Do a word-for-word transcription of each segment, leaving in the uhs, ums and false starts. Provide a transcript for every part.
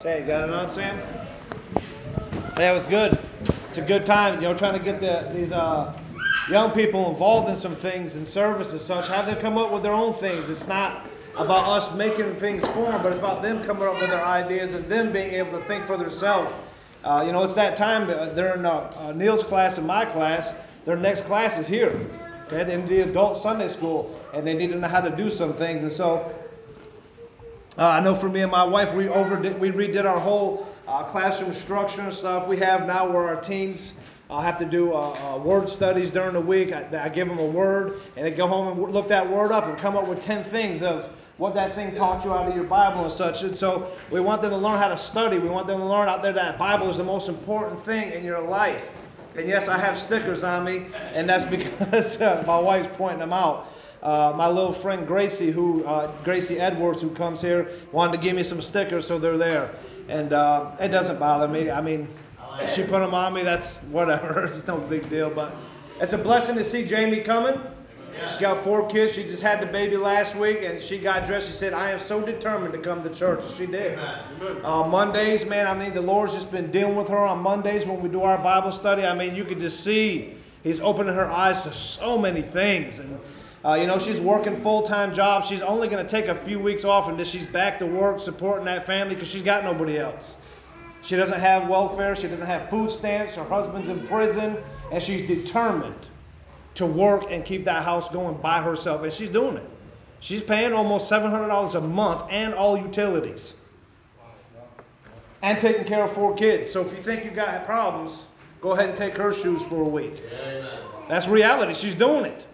Hey, got it on, Sam? Yeah, it was good. It's a good time, you know, trying to get the, these uh, young people involved in some things and service and such. Have them come up with their own things. It's not about us making things for them, but it's about them coming up with their ideas and them being able to think for themselves. Uh, you know, it's that time. They're in uh, uh, Neil's class and my class. Their next class is here. Okay, they're in the adult Sunday school, and they need to know how to do some things. And so, uh, I know for me and my wife, we overdid, we redid our whole uh, classroom structure and stuff. We have now where our teens uh, have to do uh, uh, word studies during the week. I, I give them a word, and they go home and look that word up and come up with ten things of what that thing taught you out of your Bible and such. And so we want them to learn how to study. We want them to learn out there that Bible is the most important thing in your life. And yes, I have stickers on me, and that's because uh, my wife's pointing them out. Uh, my little friend Gracie, who uh, Gracie Edwards, who comes here, wanted to give me some stickers, so they're there. And uh, it doesn't bother me. I mean, she put them on me. That's whatever. It's no big deal. But it's a blessing to see Jamie coming. She's got four kids. She just had the baby last week, and she got dressed. She said, I am so determined to come to church. She did. Uh, Mondays, man, I mean, the Lord's just been dealing with her on Mondays when we do our Bible study. I mean, you could just see He's opening her eyes to so many things. And, uh, you know, she's working full-time job. She's only going to take a few weeks off, and then she's back to work supporting that family because she's got nobody else. She doesn't have welfare. She doesn't have food stamps. Her husband's in prison, and she's determined to work and keep that house going by herself. And she's doing it. She's paying almost seven hundred dollars a month and all utilities. And taking care of four kids. So if you think you've got problems, go ahead and take her shoes for a week. Amen. That's reality. She's doing it.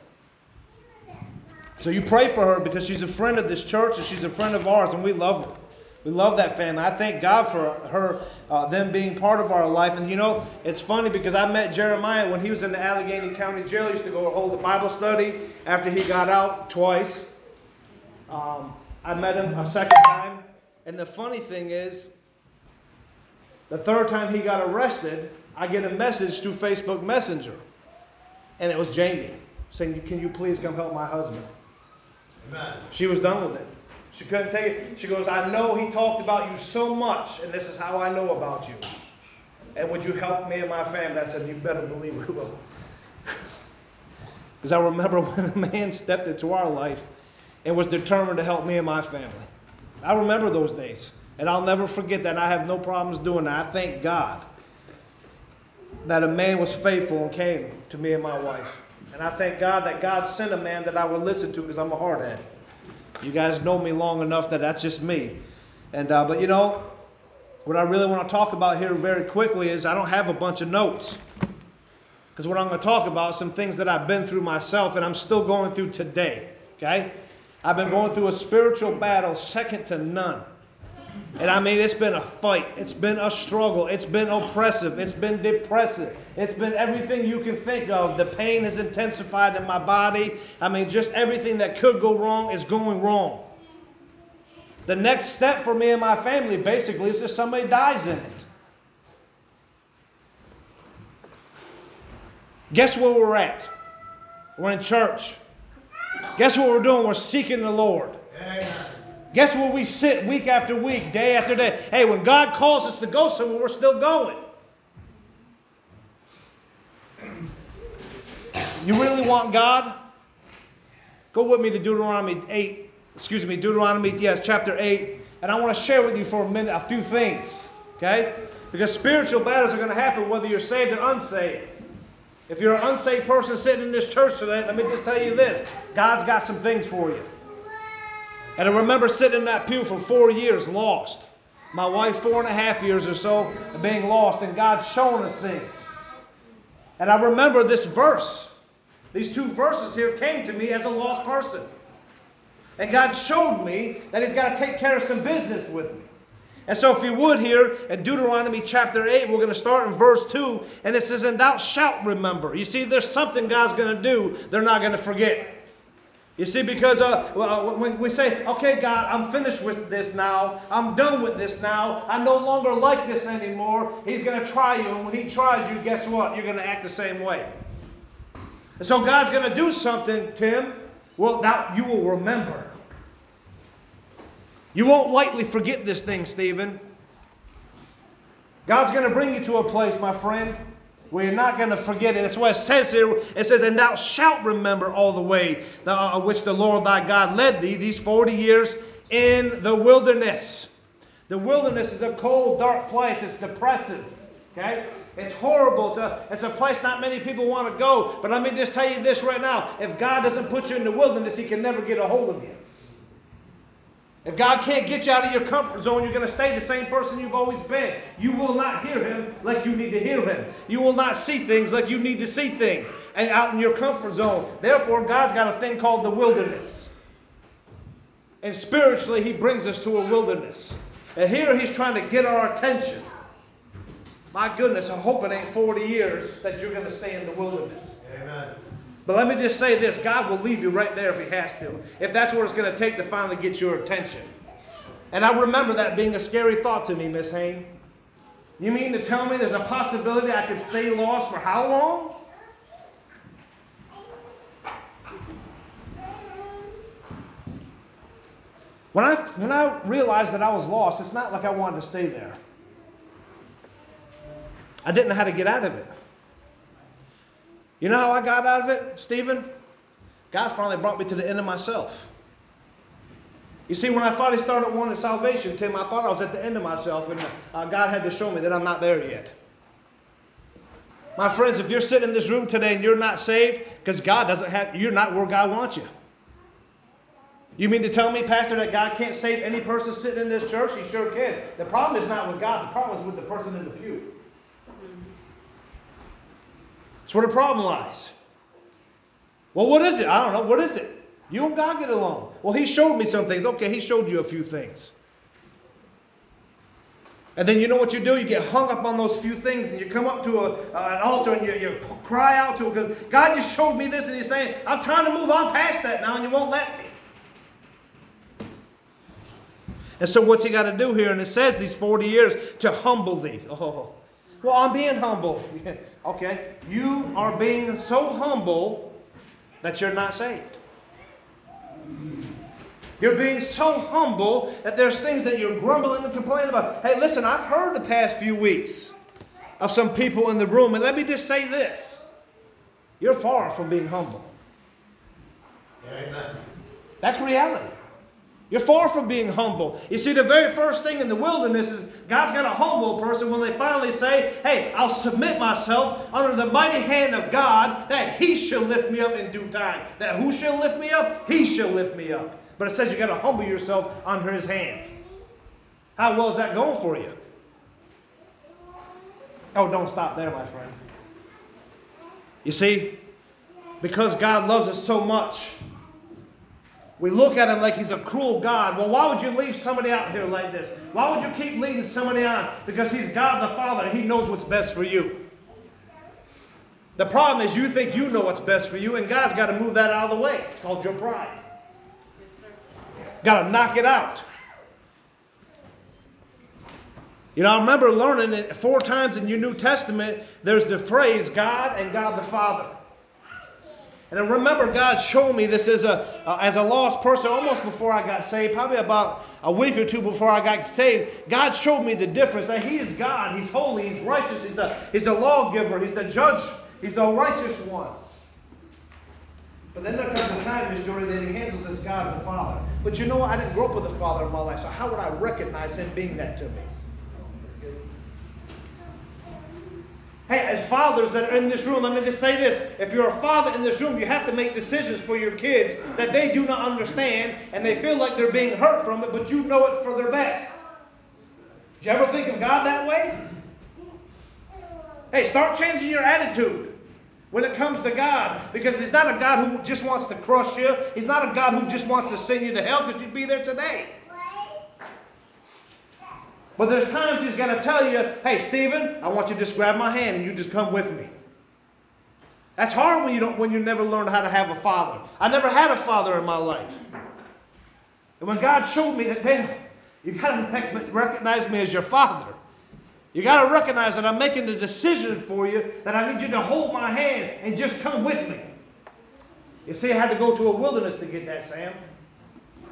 So you pray for her because she's a friend of this church and she's a friend of ours, and we love her. We love that family. I thank God for her, uh, them being part of our life. And you know, it's funny because I met Jeremiah when he was in the Allegheny County Jail. He used to go hold a Bible study after he got out twice. Um, I met him a second time. And the funny thing is, the third time he got arrested, I get a message through Facebook Messenger. And it was Jamie saying, can you please come help my husband? Amen. She was done with it. She couldn't take it. She goes, I know he talked about you so much, and this is how I know about you. And would you help me and my family? I said, you better believe we will. Because I remember when a man stepped into our life and was determined to help me and my family. I remember those days. And I'll never forget that. And I have no problems doing that. I thank God that a man was faithful and came to me and my wife. And I thank God that God sent a man that I would listen to because I'm a hardhead. You guys know me long enough that that's just me. And uh, but you know, what I really want to talk about here very quickly is I don't have a bunch of notes. Because what I'm going to talk about is some things that I've been through myself and I'm still going through today. Okay? I've been going through a spiritual battle second to none. And I mean, it's been a fight. It's been a struggle. It's been oppressive. It's been depressive. It's been everything you can think of. The pain has intensified in my body. I mean, just everything that could go wrong is going wrong. The next step for me and my family, basically, is that somebody dies in it. Guess where we're at? We're in church. Guess what we're doing? We're seeking the Lord. Amen. Guess where we sit week after week, day after day? Hey, when God calls us to go somewhere, we're still going. You really want God? Go with me to Deuteronomy eight. Excuse me, Deuteronomy, yes, chapter eight. And I want to share with you for a minute a few things. Okay? Because spiritual battles are going to happen whether you're saved or unsaved. If you're an unsaved person sitting in this church today, let me just tell you this. God's got some things for you. And I remember sitting in that pew for four years lost. My wife four and a half years or so being lost, and God showing us things. And I remember this verse. These two verses here came to me as a lost person. And God showed me that He's got to take care of some business with me. And so if you would here in Deuteronomy chapter eight, we're going to start in verse two. And it says, and thou shalt remember. You see, there's something God's going to do they're not going to forget. You see, because uh, when we say, okay, God, I'm finished with this now. I'm done with this now. I no longer like this anymore. He's going to try you. And when He tries you, guess what? You're going to act the same way. And so God's going to do something, Tim. Well, now you will remember. You won't lightly forget this thing, Stephen. God's going to bring you to a place, my friend, where you're not going to forget it. That's what it says here. It says, and thou shalt remember all the way uh, which the Lord thy God led thee these forty years in the wilderness. The wilderness is a cold, dark place. It's depressive. Okay? It's horrible. It's a, it's a place not many people want to go. But let me just tell you this right now. If God doesn't put you in the wilderness, He can never get a hold of you. If God can't get you out of your comfort zone, you're going to stay the same person you've always been. You will not hear Him like you need to hear Him. You will not see things like you need to see things. And out in your comfort zone. Therefore, God's got a thing called the wilderness. And spiritually, He brings us to a wilderness. And here He's trying to get our attention. My goodness, I hope it ain't forty years that you're going to stay in the wilderness. Amen. But let me just say this. God will leave you right there if He has to. If that's what it's going to take to finally get your attention. And I remember that being a scary thought to me, Miss Hayne. You mean to tell me there's a possibility I could stay lost for how long? When I, when I realized that I was lost, it's not like I wanted to stay there. I didn't know how to get out of it. You know how I got out of it, Stephen? God finally brought me to the end of myself. You see, when I finally started wanting salvation, Tim, I thought I was at the end of myself, and uh, God had to show me that I'm not there yet. My friends, if you're sitting in this room today and you're not saved, because God doesn't have, you're not where God wants you. You mean to tell me, Pastor, that God can't save any person sitting in this church? He sure can. The problem is not with God. The problem is with the person in the pew. That's where the problem lies. Well, what is it? I don't know. What is it? You and God get along. Well, He showed me some things. Okay, He showed you a few things. And then you know what you do? You get hung up on those few things and you come up to a, uh, an altar and you, you cry out to it because God, you showed me this, and He's saying, I'm trying to move on past that now and you won't let me. And so what's He got to do here? And it says these forty years to humble thee. Oh, well, I'm being humble. Okay, you are being so humble that you're not saved. You're being so humble that there's things that you're grumbling and complaining about. Hey, listen, I've heard the past few weeks of some people in the room, and let me just say this. You're far from being humble. Amen. That's reality. You're far from being humble. You see, the very first thing in the wilderness is God's got to humble a person when they finally say, hey, I'll submit myself under the mighty hand of God, that He shall lift me up in due time. That who shall lift me up? He shall lift me up. But it says you got to humble yourself under His hand. How well is that going for you? Oh, don't stop there, my friend. You see, because God loves us so much, we look at Him like He's a cruel God. Well, why would you leave somebody out here like this? Why would you keep leading somebody on? Because He's God the Father and He knows what's best for you. The problem is you think you know what's best for you, and God's got to move that out of the way. It's called your pride. Got to knock it out. You know, I remember learning it four times in your New Testament, there's the phrase God and God the Father. And I remember God showed me this as a, uh, as a lost person almost before I got saved, probably about a week or two before I got saved. God showed me the difference, that He is God, He's holy, He's righteous, He's the, he's the lawgiver, He's the judge, He's the righteous one. But then there comes a time, Miss Jordan, that He handles as God the Father. But you know what? I didn't grow up with a father in my life, so how would I recognize Him being that to me? Hey, as fathers that are in this room, let me just say this. If you're a father in this room, you have to make decisions for your kids that they do not understand, and they feel like they're being hurt from it, but you know it for their best. Did you ever think of God that way? Hey, start changing your attitude when it comes to God, because He's not a God who just wants to crush you. He's not a God who just wants to send you to hell because you'd be there today. But there's times He's going to tell you, hey, Stephen, I want you to just grab my hand and you just come with me. That's hard when you don't, when you never learned how to have a father. I never had a father in my life. And when God showed me that, man, you got to recognize me as your father. You got to recognize that I'm making a decision for you, that I need you to hold my hand and just come with me. You see, I had to go to a wilderness to get that, Sam.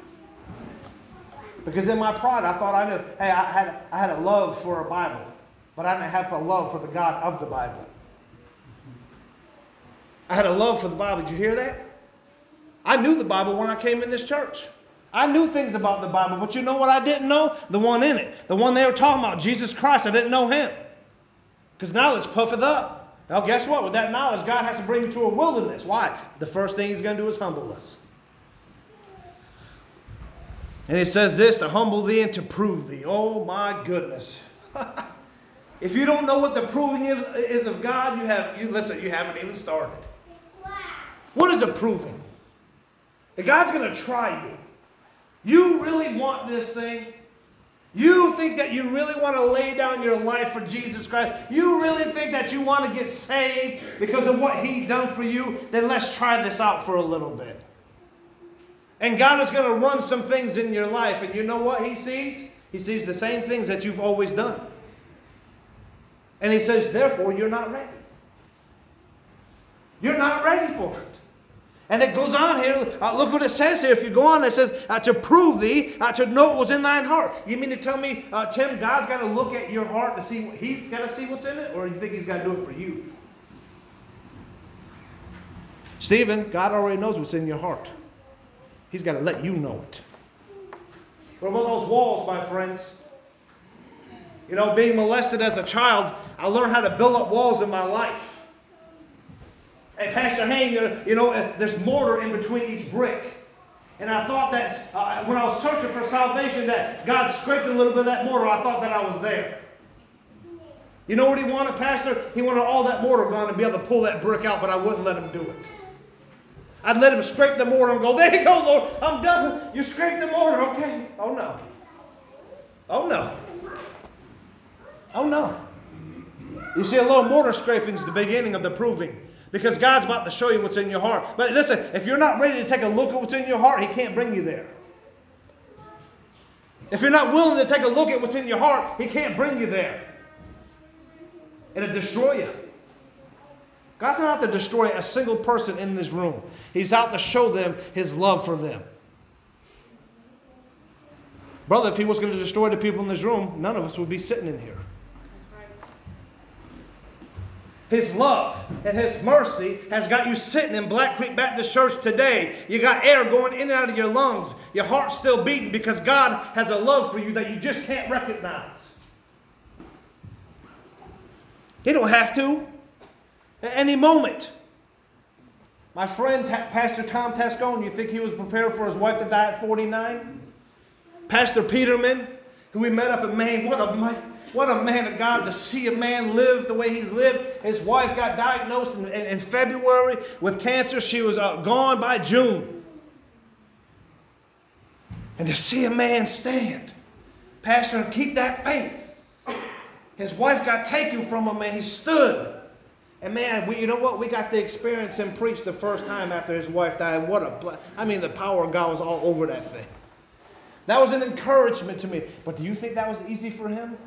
Because in my pride, I thought I knew, hey, I had, I had a love for a Bible. but I didn't have a love for the God of the Bible. I had a love for the Bible. Did you hear that? I knew the Bible when I came in this church. I knew things about the Bible, but you know what I didn't know? The one in it. The one they were talking about, Jesus Christ. I didn't know him. Because knowledge puffeth up. Now guess what? With that knowledge, God has to bring you to a wilderness. Why? The first thing he's going to do is humble us. And it says this, to humble thee and to prove thee. Oh my goodness. If you don't know what the proving is, is of God, you have, you listen, you haven't even started. What is a proving? If God's going to try you. You really want this thing? You think that you really want to lay down your life for Jesus Christ? You really think that you want to get saved because of what He done for you? Then let's try this out for a little bit. And God is going to run some things in your life. And you know what He sees? He sees the same things that you've always done. And He says, therefore, you're not ready. You're not ready for it. And it goes on here. Uh, look what it says here. If you go on, it says, uh, to prove thee, uh, to know what was in thine heart. You mean to tell me, uh, Tim, God's got to look at your heart to see, what, He's got to see what's in it? Or you think He's got to do it for you? Stephen, God already knows what's in your heart. He's got to let you know it. What about those walls, my friends? You know, being molested as a child, I learned how to build up walls in my life. Hey, Pastor Hayne, you know, there's mortar in between each brick. And I thought that uh, when I was searching for salvation, that God scraped a little bit of that mortar. I thought that I was there. You know what He wanted, Pastor? He wanted all that mortar gone to be able to pull that brick out, but I wouldn't let Him do it. I'd let Him scrape the mortar and go, there you go, Lord, I'm done. You scraped the mortar, okay. Oh, no. Oh, no. Oh, no. You see, a little mortar scraping is the beginning of the proving. Because God's about to show you what's in your heart. But listen, if you're not ready to take a look at what's in your heart, He can't bring you there. If you're not willing to take a look at what's in your heart, He can't bring you there. It'll destroy you. God's not out to destroy a single person in this room. He's out to show them His love for them. Brother, if He was going to destroy the people in this room, none of us would be sitting in here. His love and His mercy has got you sitting in Black Creek Baptist Church today. You got air going in and out of your lungs. Your heart's still beating because God has a love for you that you just can't recognize. He don't have to. At any moment. My friend, Pastor Tom Tascone, you think he was prepared for his wife to die at forty-nine? Pastor Peterman, who we met up in Maine, what a What a man of God to see a man live the way he's lived. His wife got diagnosed in, in, in February with cancer. She was uh, gone by June. And to see a man stand, Pastor, and keep that faith. His wife got taken from him and he stood. And man, we, you know what? We got to experience him preach the first time after his wife died. What a, I mean, the power of God was all over that thing. That was an encouragement to me. But do you think that was easy for him?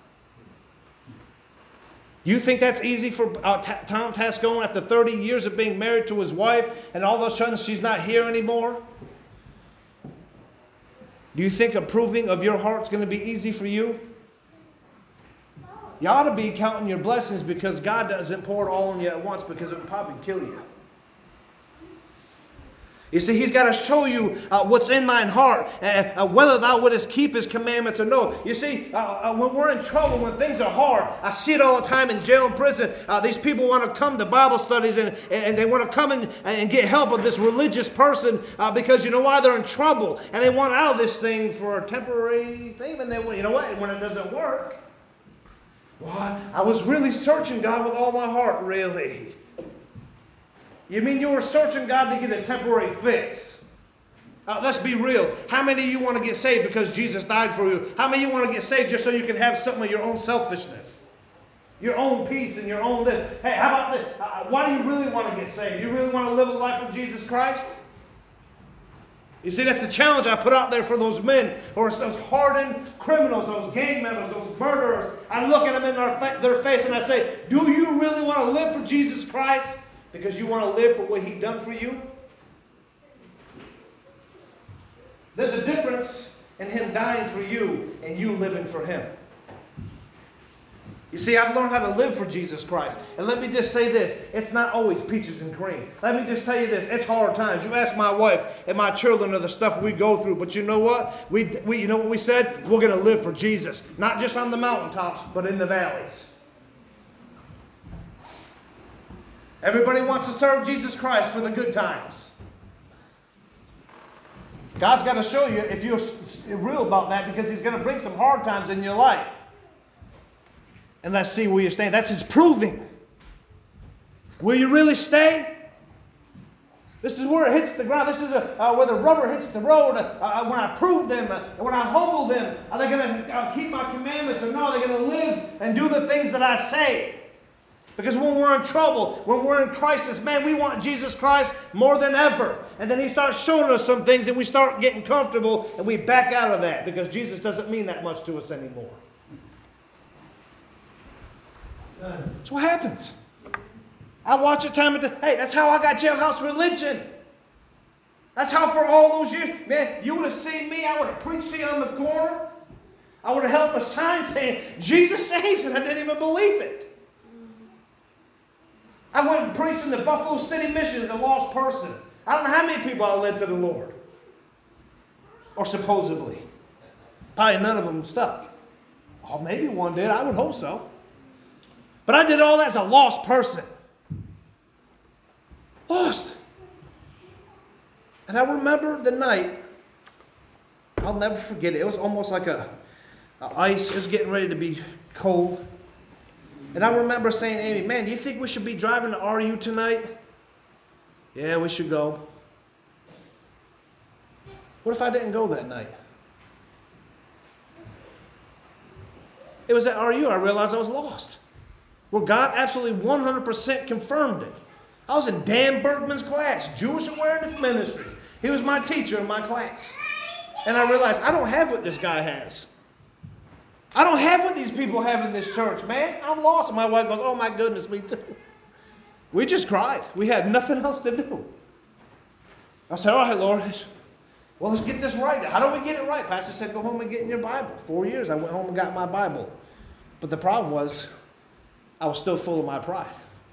You think that's easy for uh, T- Tom Tascone after thirty years of being married to his wife and all of a sudden she's not here anymore? Do you think approving of your heart's going to be easy for you? You ought to be counting your blessings because God doesn't pour it all on you at once because it would probably kill you. You see, He's got to show you uh, what's in thine heart, uh, uh, whether thou wouldest keep His commandments or no. You see, uh, uh, when we're in trouble, when things are hard, I see it all the time in jail and prison. Uh, these people want to come to Bible studies and, and they want to come in and get help of this religious person uh, because you know why? They're in trouble and they want out of this thing for a temporary thing. And they, you know what? When it doesn't work, well, I was really searching God with all my heart, really. You mean you were searching God to get a temporary fix? Uh, let's be real. How many of you want to get saved because Jesus died for you? How many of you want to get saved just so you can have something of your own selfishness? Your own peace and your own this. Hey, how about this? Uh, why do you really want to get saved? You really want to live a life of Jesus Christ? You see, that's the challenge I put out there for those men who are those hardened criminals, those gang members, those murderers. I look at them in their, fa- their face and I say, do you really want to live for Jesus Christ? Because you want to live for what He done for you? There's a difference in Him dying for you and you living for Him. You see, I've learned how to live for Jesus Christ. And let me just say this. It's not always peaches and cream. Let me just tell you this. It's hard times. You ask my wife and my children of the stuff we go through. But you know what? We, we you know what we said? We're going to live for Jesus. Not just on the mountaintops, but in the valleys. Everybody wants to serve Jesus Christ for the good times. God's got to show you if you're real about that, because He's going to bring some hard times in your life. And let's see where you stand. That's His proving. Will you really stay? This is where it hits the ground. This is a, uh, where the rubber hits the road. Uh, uh, when I prove them, uh, when I humble them, are they going to uh, keep my commandments, or no? Are they going to live and do the things that I say? Because when we're in trouble, when we're in crisis, man, we want Jesus Christ more than ever. And then He starts showing us some things, and we start getting comfortable, and we back out of that because Jesus doesn't mean that much to us anymore. That's what happens. I watch it time and time. Hey, that's how I got jailhouse religion. That's how for all those years, man, you would have seen me. I would have preached to you on the corner. I would have held up a sign saying, Jesus saves, and I didn't even believe it. I went and preached in the Buffalo City Mission as a lost person. I don't know how many people I led to the Lord. Or supposedly. Probably none of them stuck. Oh, maybe one did. I would hope so. But I did all that as a lost person. Lost. And I remember the night, I'll never forget it. It was almost like a, a ice. It was getting ready to be cold. And I remember saying, Amy, man, do you think we should be driving to R U tonight? Yeah, we should go. What if I didn't go that night? It was at R U I realized I was lost. Where God absolutely one hundred percent confirmed it. I was in Dan Bergman's class, Jewish Awareness Ministries. He was my teacher in my class. And I realized I don't have what this guy has. I don't have what these people have in this church, man. I'm lost. And my wife goes, oh my goodness, me too. We just cried. We had nothing else to do. I said, all right, Lord. Well, let's get this right. How do we get it right? Pastor said, go home and get in your Bible. Four years I went home and got my Bible. But the problem was, I was still full of my pride.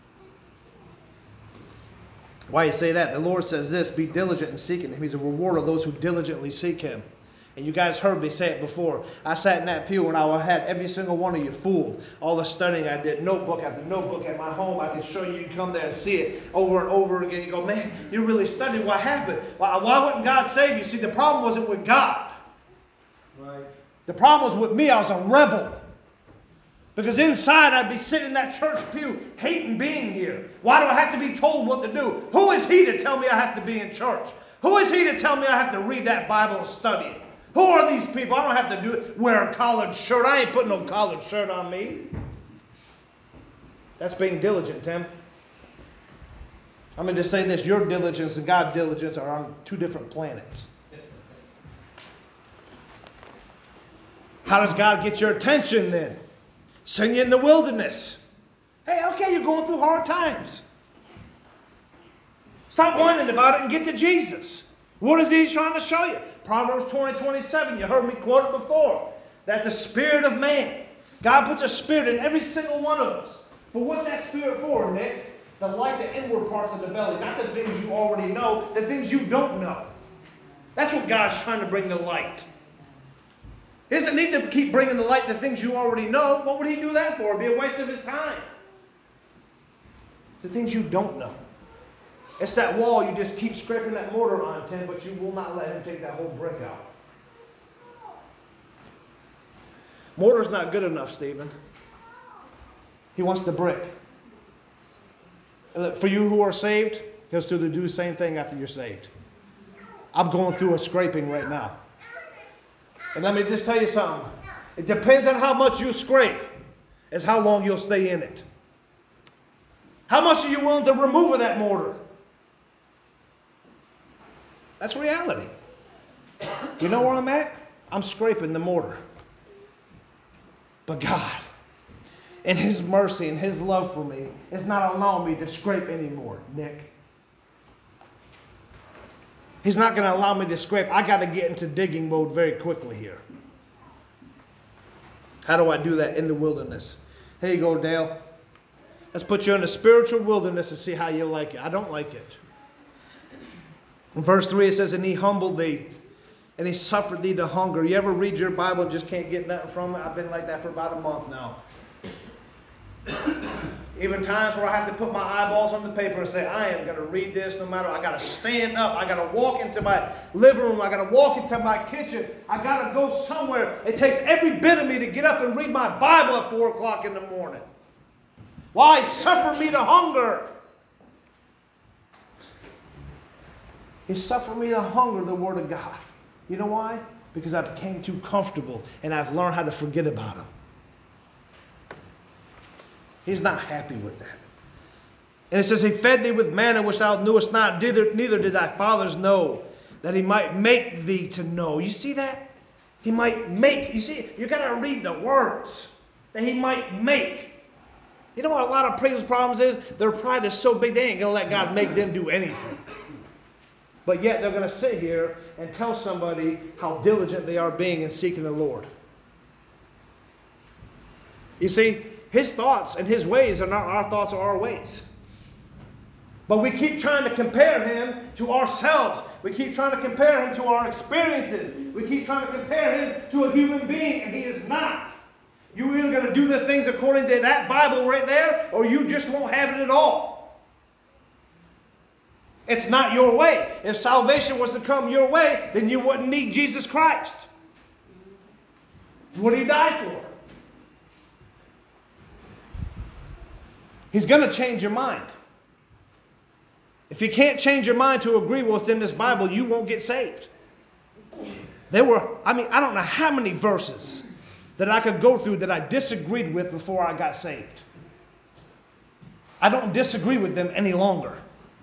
Why you say that? The Lord says this, be diligent in seeking Him. He's a rewarder of those who diligently seek Him. And you guys heard me say it before. I sat in that pew and I had every single one of you fooled. All the studying I did, notebook after notebook at my home. I can show you, you can come there and see it over and over again. You go, man, you really studied. What happened? Why, why wouldn't God save you? See, the problem wasn't with God. Right. The problem was with me. I was a rebel. Because inside I'd be sitting in that church pew hating being here. Why do I have to be told what to do? Who is He to tell me I have to be in church? Who is He to tell me I have to read that Bible and study it? Who are these people? I don't have to do it. Wear a collared shirt. I ain't putting no collared shirt on me. That's being diligent, Tim. I'm going to just say this. Your diligence and God's diligence are on two different planets. How does God get your attention then? Send you in the wilderness. Hey, okay, you're going through hard times. Stop whining about it and get to Jesus. What is He trying to show you? Proverbs twenty, twenty-seven, you heard me quote it before. That the spirit of man, God puts a spirit in every single one of us. But what's that spirit for, Nick? To light the inward parts of the belly. Not the things you already know, the things you don't know. That's what God's trying to bring to light. He doesn't need to keep bringing the light to things you already know. What would He do that for? It'd be a waste of His time. It's the things you don't know. It's that wall you just keep scraping that mortar on, Tim, but you will not let Him take that whole brick out. Mortar's not good enough, Stephen. He wants the brick. For you who are saved, He'll still do the same thing after you're saved. I'm going through a scraping right now. And let me just tell you something. It depends on how much you scrape, is how long you'll stay in it. How much are you willing to remove of that mortar? That's reality. You know where I'm at? I'm scraping the mortar. But God, in His mercy and His love for me, is not allowing me to scrape anymore, Nick. He's not going to allow me to scrape. I got to get into digging mode very quickly here. How do I do that? In the wilderness. Here you go, Dale. Let's put you in the spiritual wilderness and see how you like it. I don't like it. In verse three it says, and he humbled thee, and he suffered thee to hunger. You ever read your Bible and just can't get nothing from it? I've been like that for about a month now. Even times where I have to put my eyeballs on the paper and say, I am going to read this no matter what. I got to stand up. I got to walk into my living room. I got to walk into my kitchen. I got to go somewhere. It takes every bit of me to get up and read my Bible at four o'clock in the morning. Why suffer me to hunger? He suffered me to hunger, the Word of God. You know why? Because I became too comfortable and I've learned how to forget about Him. He's not happy with that. And it says, he fed thee with manna which thou knewest not, neither, neither did thy fathers know, that he might make thee to know. You see that? He might make. You see, you got to read the words. That he might make. You know what a lot of people's problems is? Their pride is so big they ain't going to let God make them do anything. But yet they're going to sit here and tell somebody how diligent they are being in seeking the Lord. You see, His thoughts and His ways are not our thoughts or our ways. But we keep trying to compare Him to ourselves. We keep trying to compare Him to our experiences. We keep trying to compare Him to a human being, and He is not. You're either going to do the things according to that Bible right there, or you just won't have it at all. It's not your way. If salvation was to come your way, then you wouldn't need Jesus Christ. What did He die for? He's going to change your mind. If you can't change your mind to agree with what's in this Bible, you won't get saved. There were, I mean, I don't know how many verses that I could go through that I disagreed with before I got saved. I don't disagree with them any longer.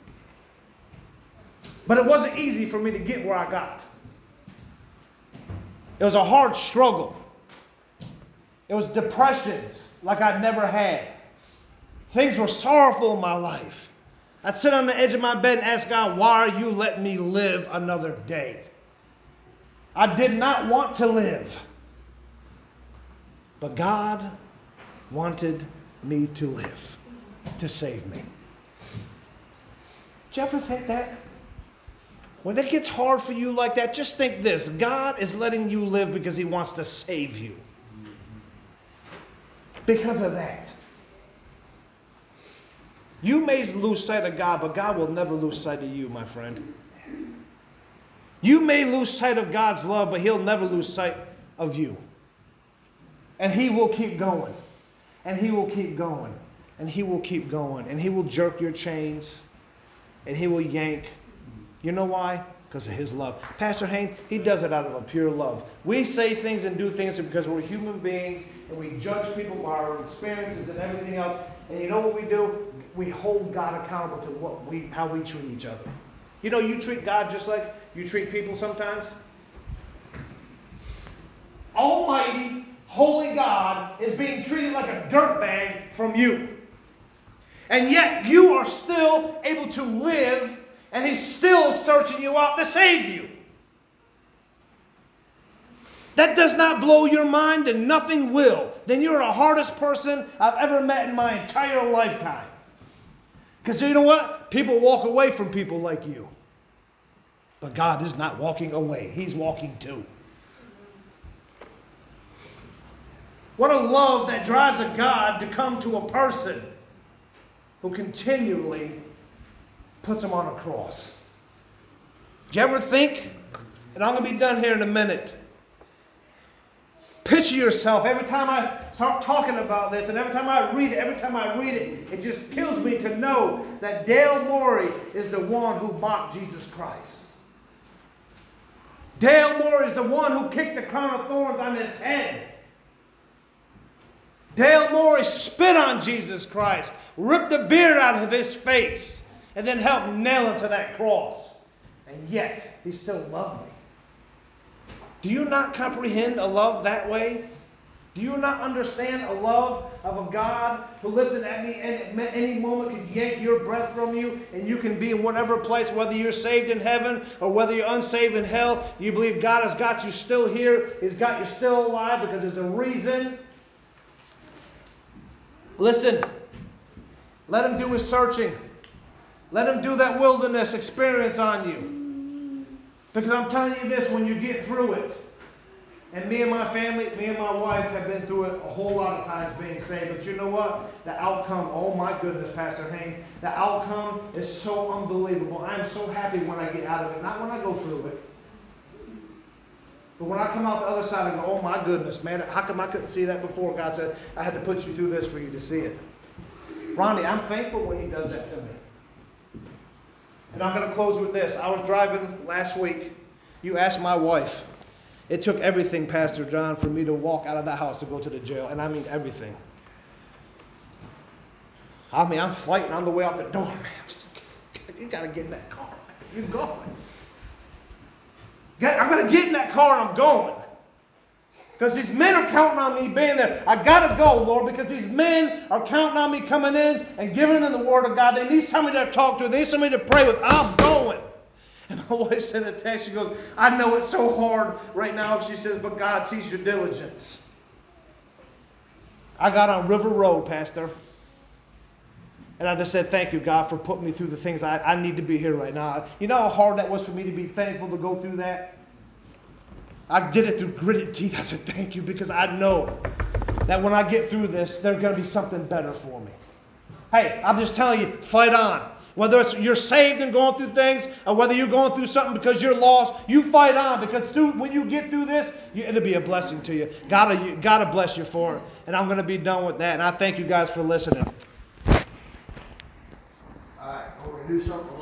But it wasn't easy for me to get where I got. It was a hard struggle. It was depressions like I'd never had. Things were sorrowful in my life. I'd sit on the edge of my bed and ask God, why are you letting me live another day? I did not want to live. But God wanted me to live, to save me. Did you ever think that? When it gets hard for you like that, just think this. God is letting you live because He wants to save you. Because of that. You may lose sight of God, but God will never lose sight of you, my friend. You may lose sight of God's love, but He'll never lose sight of you. And He will keep going. And He will keep going. And He will keep going. And He will jerk your chains. And He will yank. You know why? Because of His love. Pastor Hayne, he does it out of a pure love. We say things and do things because we're human beings and we judge people by our experiences and everything else. And you know what we do? We hold God accountable to what we, how we treat each other. You know, you treat God just like you treat people sometimes. Almighty, holy God is being treated like a dirtbag from you. And yet you are still able to live. And He's still searching you out to save you. That does not blow your mind, and nothing will. Then you're the hardest person I've ever met in my entire lifetime. Because you know what? People walk away from people like you. But God is not walking away. He's walking too. What a love that drives a God to come to a person who continually puts Him on a cross. Did you ever think, and I'm going to be done here in a minute, picture yourself, every time I start talking about this, and every time I read it, every time I read it, it just kills me to know that Dale Morey is the one who mocked Jesus Christ. Dale Morey is the one who kicked the crown of thorns on His head. Dale Morey spit on Jesus Christ, ripped the beard out of His face, and then helped nail Him to that cross. And yet, He still loved me. Do you not comprehend a love that way? Do you not understand a love of a God who, listen, at me, and at any moment could yank your breath from you, and you can be in whatever place, whether you're saved in heaven or whether you're unsaved in hell, you believe God has got you still here, He's got you still alive because there's a reason. Listen, let him do his searching. Let him do that wilderness experience on you. Because I'm telling you this, when you get through it, and me and my family, me and my wife have been through it a whole lot of times being saved. But you know what? The outcome, oh my goodness, Pastor Hayne, the outcome is so unbelievable. I'm so happy when I get out of it. Not when I go through it. But when I come out the other side and go, oh my goodness, man, how come I couldn't see that before? God said, I had to put you through this for you to see it. Ronnie, I'm thankful when he does that to me. And I'm going to close with this. I was driving last week. You asked my wife. It took everything, Pastor John, for me to walk out of that house to go to the jail. And I mean everything. I mean, I'm fighting on the way out the door, man. You got to get in that car. You're going. I'm going to get in that car and I'm going. Because these men are counting on me being there. I got to go, Lord, because these men are counting on me coming in and giving them the word of God. They need somebody to talk to. They need somebody to pray with. I'm going. And my wife sent a text. She goes, I know it's so hard right now. She says, but God sees your diligence. I got on River Road, Pastor. And I just said, thank you, God, for putting me through the things I, I need to be here right now. You know how hard that was for me to be thankful to go through that? I did it through gritted teeth. I said, thank you, because I know that when I get through this, there's going to be something better for me. Hey, I'm just telling you, fight on. Whether it's you're saved and going through things, or whether you're going through something because you're lost, you fight on, because through, when you get through this, you, it'll be a blessing to you. God will God bless you for it. And I'm going to be done with that. And I thank you guys for listening. All right, we're going to do something.